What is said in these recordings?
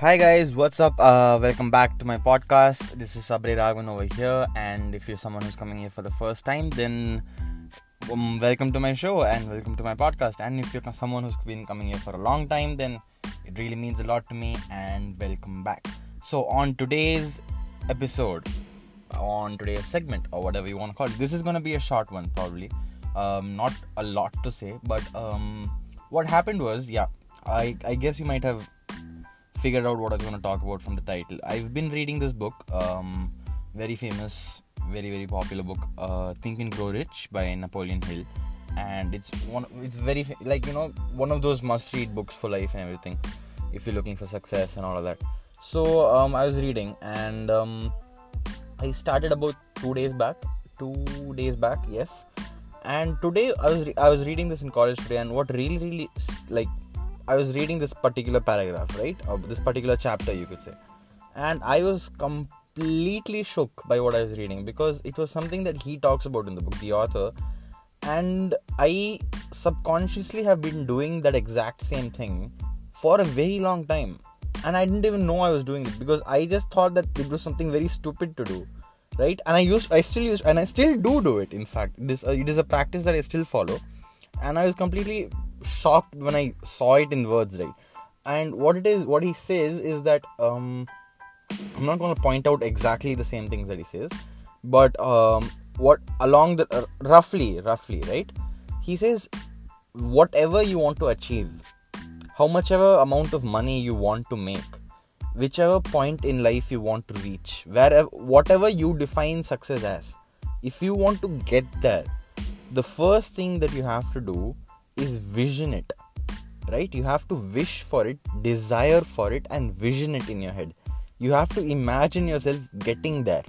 Hi guys, what's up? Welcome back to my podcast. This is Sabri Raghavan over here, and if you're someone who's coming here for the first time, then welcome to my show and welcome to my podcast. And if you're someone who's been coming here for a long time, then it really means a lot to me, and welcome back. So on today's episode, on today's segment, or whatever you want to call it, this is going to be a short one probably. Not a lot to say, but what happened was, I guess you might have figured out what I was going to talk about from the title. I've been reading this book, very famous, very popular book, Think and Grow Rich by Napoleon Hill, and it's very one of those must-read books for life and everything, if you're looking for success and all of that. So I was reading, and I started about 2 days back, yes. And today I was reading this in college today, and what really I was reading this particular paragraph, right? Or this particular chapter, you could say. And I was completely shook by what I was reading, because it was something that he talks about in the book, the author. And I subconsciously have been doing that exact same thing for a very long time. And I didn't even know I was doing it, because I just thought that it was something very stupid to do, right? And I still do it. In fact, it is a practice that I still follow. And I was completely shocked when I saw it in words, right? And what he says is that I'm not going to point out exactly the same things that he says, but what along the roughly, right? He says, whatever you want to achieve, how much ever amount of money you want to make, whichever point in life you want to reach, whatever you define success as, if you want to get there, the first thing that you have to do is vision it, right? You have to wish for it, desire for it, and vision it in your head. You have to imagine yourself getting there.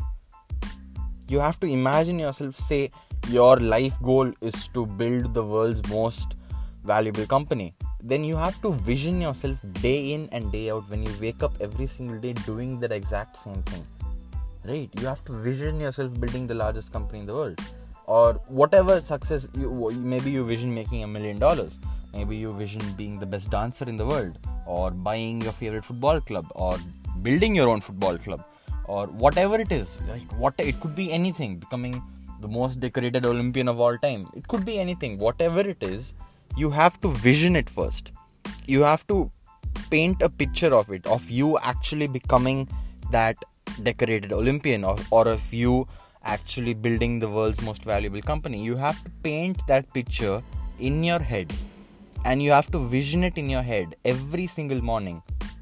You have to imagine yourself, say, your life goal is to build the world's most valuable company. Then you have to vision yourself day in and day out, when you wake up every single day doing that exact same thing, right? You have to vision yourself building the largest company in the world. Or whatever success, maybe you vision making $1 million, maybe you vision being the best dancer in the world, or buying your favorite football club, or building your own football club, or whatever it is. It could be anything, becoming the most decorated Olympian of all time. It could be anything. Whatever it is, you have to vision it first. You have to paint a picture of it, of you actually becoming that decorated Olympian, or of you actually building the world's most valuable company. You have to paint that picture in your head, and you have to vision it in your head every single morning.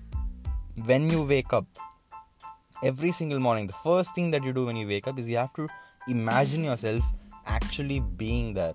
When you wake up, every single morning, the first thing that you do when you wake up is you have to imagine yourself actually being there.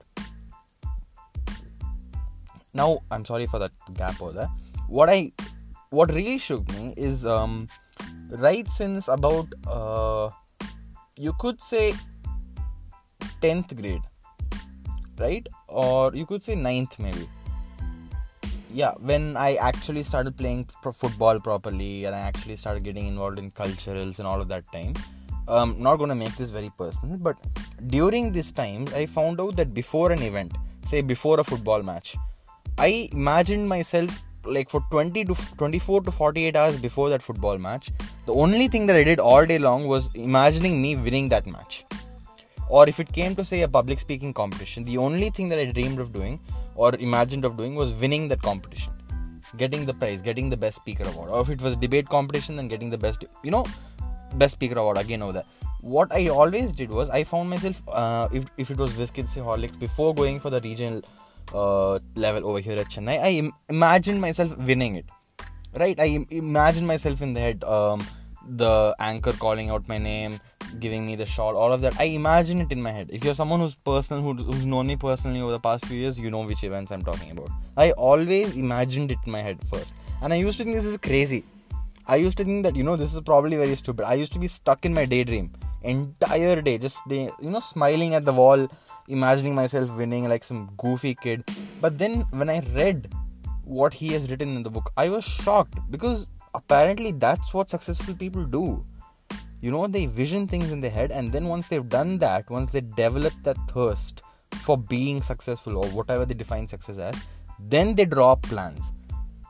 Now, I'm sorry for that gap over there. What really shook me is right since about you could say 10th grade, right? Or you could say 9th maybe. Yeah, when I actually started playing football properly, and I actually started getting involved in culturals and all of that time. Not going to make this very personal, but during this time, I found out that before an event, say before a football match, I imagined myself like for 24 to 48 hours before that football match. The only thing that I did all day long was imagining me winning that match. Or if it came to, say, a public speaking competition, the only thing that I dreamed of doing or imagined of doing was winning that competition, getting the prize, getting the best speaker award. Or if it was a debate competition, then getting the best speaker award again over there. What I always did was, I found myself, if it was Whiskits, say Horlicks, before going for the regional level over here at Chennai, I imagined myself winning it, right? I imagined myself in the head, the anchor calling out my name, giving me the shot, all of that. I imagine it in my head. If you're someone who's known me personally over the past few years, you know which events I'm talking about. I always imagined it in my head first, and I used to think this is crazy. I used to think that, this is probably very stupid. I used to be stuck in my daydream entire day, just smiling at the wall, imagining myself winning like some goofy kid. But then when I read what he has written in the book, I was shocked, because apparently that's what successful people do. They vision things in their head, and then once they've done that, once they develop that thirst for being successful, or whatever they define success as, then they draw up plans.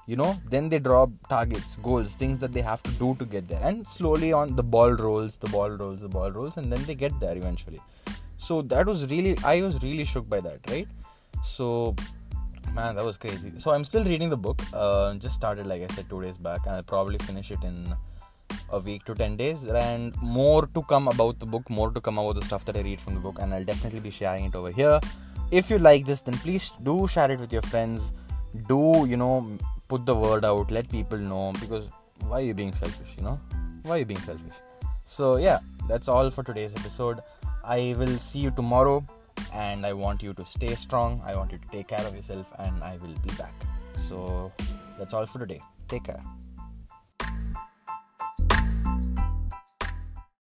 then they draw targets, goals, things that they have to do to get there, and slowly on the ball rolls, and then they get there eventually. So I was really shook by that, right? So man, that was crazy. So I'm still reading the book. Just started, like I said, 2 days back, and I'll probably finish it in a week to 10 days, and more to come about the book, more to come about the stuff that I read from the book, and I'll definitely be sharing it over here. If you like this, then please do share it with your friends. Do put the word out, let people know, because why are you being selfish? Why are you being selfish? So yeah, that's all for today's episode. I will see you tomorrow, and I want you to stay strong. I want you to take care of yourself, and I will be back. So that's all for today. Take care.